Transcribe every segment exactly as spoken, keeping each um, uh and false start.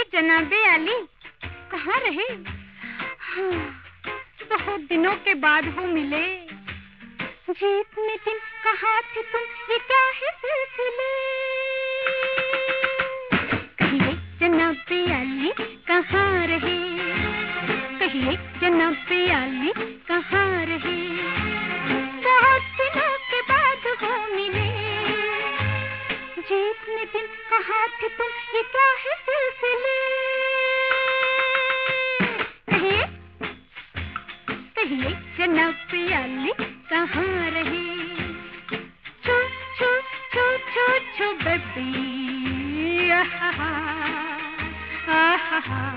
जनाबे आली, कहाँ रहे? हाँ, बहुत दिनों के बाद हो मिले। जी इतने दिन कहाँ थे तुम, ये क्या है सिलसिले? कहिए जनाबे आली कहाँ रहे, कहिए जनाबे आली कहाँ रहे? बहुत दिनों के बाद हो मिले। जी इतने दिन कहाँ थे तुम, ये क्या है सिलसिले? कहिए कहिए जनाबे आली कहाँ रहे? छू छू छू छू छू बेबी, आहा आहा।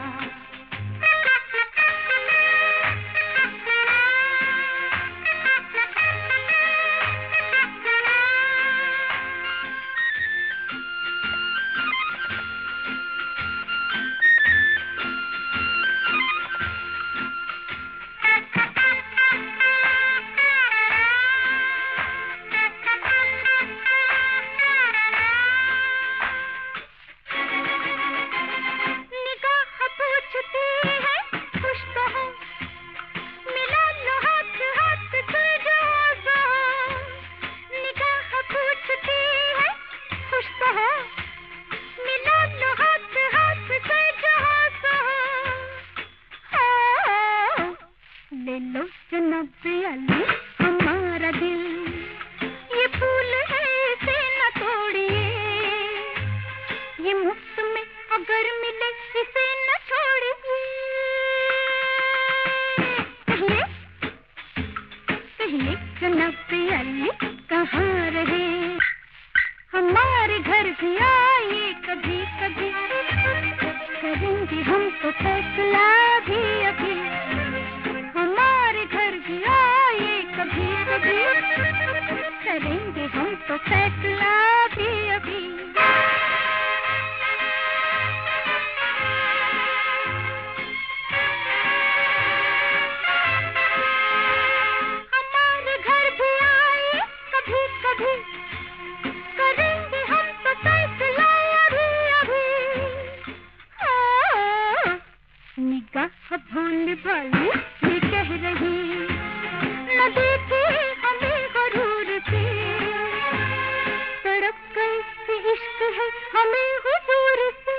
ले लो जनाबे आली हमारा दिल, ये फूल है इसे न तोड़िए, ये मुफ्त में अगर मिले इसे न छोड़िए। कहिए कहिए जनाबे आली कहाँ रहे? हमारे घर भी आइए कभी कभी, करेंगे हम तो फैसला भी अभी। हमारे घर भी आइए कभी कभी, करेंगे हम तो फैसला भी अभी। हमारे घर भी आइए कभी कभी, करेंगे हम तो फैसला अभी अभी। हाँ, निगाह भोली भाली ये कह रही, न देखे हमें गरूर से, तड़प कैसे इश्क है हमें हुजूर से।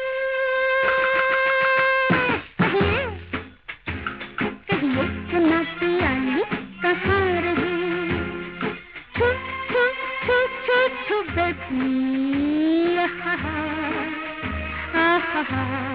कहिए कहिए जनाबे आली कहाँ रहे? छू छू छू छू छू बेबी, आहा आहा।